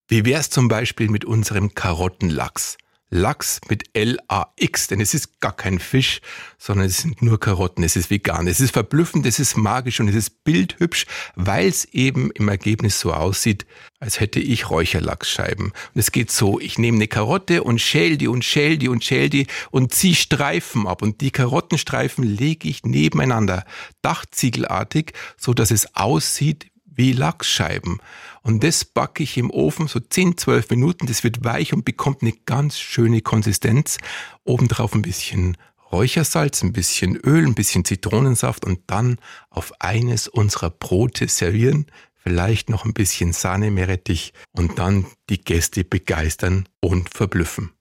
Wie wär's zum Beispiel mit unserem Karottenlachs? Lachs mit L-A-X, denn es ist gar kein Fisch, sondern es sind nur Karotten, es ist vegan, es ist verblüffend, es ist magisch und es ist bildhübsch, weil es eben im Ergebnis so aussieht, als hätte ich Räucherlachsscheiben. Und es geht so, ich nehme eine Karotte und schäl die und schäl die und schäl die und ziehe Streifen ab und die Karottenstreifen lege ich nebeneinander, dachziegelartig, so dass es aussieht wie Lachsscheiben. Und das backe ich im Ofen so 10, 12 Minuten. Das wird weich und bekommt eine ganz schöne Konsistenz. Obendrauf ein bisschen Räuchersalz, ein bisschen Öl, ein bisschen Zitronensaft und dann auf eines unserer Brote servieren. Vielleicht noch ein bisschen Sahne-Meerrettich und dann die Gäste begeistern und verblüffen.